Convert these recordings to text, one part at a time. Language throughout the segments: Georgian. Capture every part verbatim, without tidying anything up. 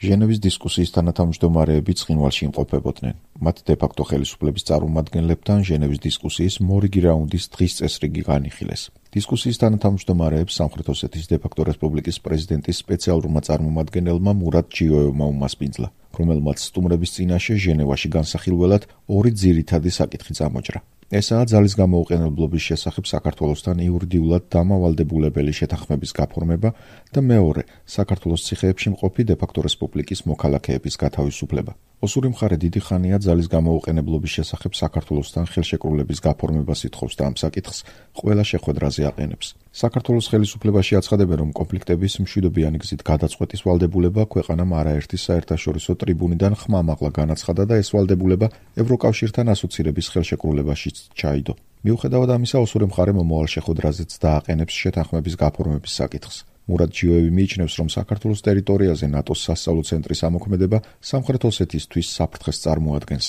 ჟენევის დისკუსიის თანათავმჯდომარეები ცხინვალში იმყოფებოდნენ. მათ დე-ფაქტო ხელისუფლების წარმომადგენლებთან ჟენევის დისკუსიის მორიგი რაუნდის დღის წესრიგი განიხილეს. დისკუსიის თანათავმჯდომარეებს სამხრეთ ოსეთის დე-ფაქტო რესპუბლიკის პრეზიდენტის სპეციალურმა წარმომადგენელმა მურატ ჯიოევმა უმასპინძლა, რომელმაც სტუმრების წინაშე ჟენევაში განსახილველად ორი ძირითადი საკითხი წამოჭრა. ესაა ძალის გამოუყენებლობის შესახებ საქართველოსთან იურიდიულად დამავალდებულებელი შეთანხმების გაფორმება და მეორე, საქართველოს ციხეებში მყოფი დე-ფაქტო რესპუბლიკის მოქალაქეების გათავისუფლება. ოსური მხარე დიდი ხანია ძალის გამოუყენებლობის შესახებ საქართველოსთან ხელშეკრულების გაფორმებას ითხოვს და ამ საკითხს ყველა შეხვედრაზე აყენებს. საქართველოს ხელისუფლებაში აცხადებენ, რომ კონფლიქტების მშვიდობიანი გზით გადაწყვეტის ვალდებულება ქვეყანამ არაერთი საერთაშორისო ტრიბუნიდან ხმამაღლა განაცხადა და ეს ვალდებულება ევროკავშირთან ასოცირების ხელშეკრულებაშიც ჩაიდო. მიუხედავად ამისა, ოსური მხარე მომავალ შეხვედრაზეც დააყენებს შეთანხმების გაფორმების საკითხს. მურატ ჯიოევი მიიჩნევს, რომ საქართველოს ტერიტორიაზე ნატოს სასწავლო ცენტრის ამოქმედება სამხრეთ ოსეთისთვის საფრთხეს წარმოადგენს.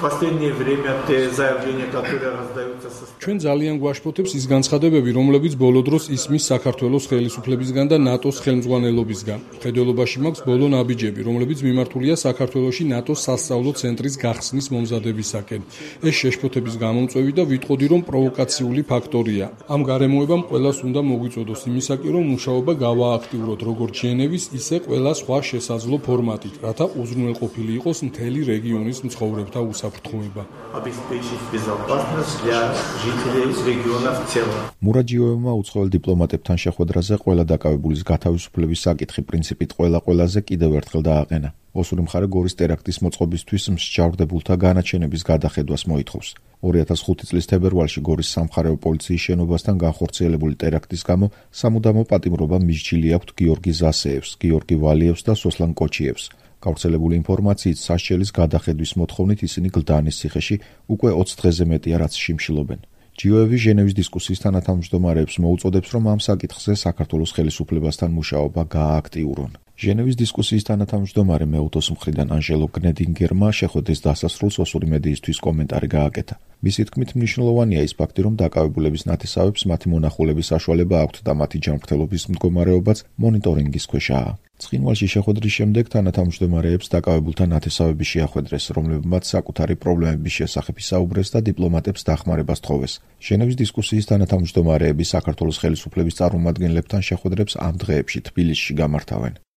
ჩვენ ძალიან გვაშფოთებს ის განცხადებები, რომლებიც ბოლო დროს ისმის საქართველოს ხელისუფლებისგან და ნატოს ხელმძღვანელობისგან. მხედველობაში მაქვს ბოლო ნაბიჯები, რომლებიც მიმართულია საქართველოში ნატოს სასწავლო ცენტრის გახსნის მომზადებისაკენ. ეს შეშფოთების გამომწვევი და ვიტყოდი, რომ პროვოკაციული ფაქტორია. ამ გარემოებამ ყველას უნდა მოგვიწოდოს იმისაკი, რომ მუშაობა გავააქტიუროთ როგორც ჟენევის, ისე ყველა სხვა შესაძლო ფორმატით, რათა უზრუნველყოფილი იყოს მთელი რეგიონის მცხოვრებთა უსაფრთხოება. მურატ ჯიოევმა უცხოელ დიპლომატებთან შეხვედრაზე ყველა დაკავებულის გათავისუფლების საკითხი პრინციპით ყველა-ყველაზე კიდევ ერთხელ დააყენა. ოსური მხარე გორის ტერაქტის მოწყობისთვის მსჯავრდებულთა განაჩენების გადახედვას მოითხოვს. ორი ათას ხუთი წლის თებერვალში გორის სამხარეო პოლიციის შენობასთან განხორციელებული ტერაქტის გამო სამუდამო პატიმრობა მისჯილი აქვთ გიორგი ზასეევს, გიორგი ვალიევს და სოსლან კოჩიევს. გავრცელებული ინფორმაციით სასჯელის გადახედვის მოთხოვნით ისინი გლდანის ციხეში უკვე ოცი დღეზე მეტია რაც შიმშილობენ. ჯიოევი ჟენევის დისკუსიის თანათავმჯდომარეებს მოუწოდებს, რომ ამ საკითხზე საქართველოს ხელისუფლებასთან მუშაობა გაააქტიურონ. ჟენევის დისკუსიის თანათავმჯდომარე მეუთოს მხრიდან ანჟელო გნედინგერმა შეხვედრის დასასრულს ოსური მედიისთვის კომენტარი გააკეთა. მისი თქმით, მნიშვნელოვანია ის ფაქტი, რომ დაკავებულების ნათესავებს მათი მონახულების საშუალება აქვთ და მათი ჯანმრთელობის მდგომარეობაც მონიტორინგის ქვეშაა. ცხინვალში შეხვედრის შემდეგ თანათავმჯდომარეებს დაკავებულთა ნათესავები შეახვედრეს, რომლებმაც საკუთარი პრობლემების შესახებ ისაუბრეს და დიპლომატებს დახმარებას თხოვეს. ჟენევის დისკუსიის თანათავმჯდომარეები საქართველოს ხელისუფლების წარმომადგენლებთან შეხვედრებს ამ დღეებში თბილისში გამართავენ.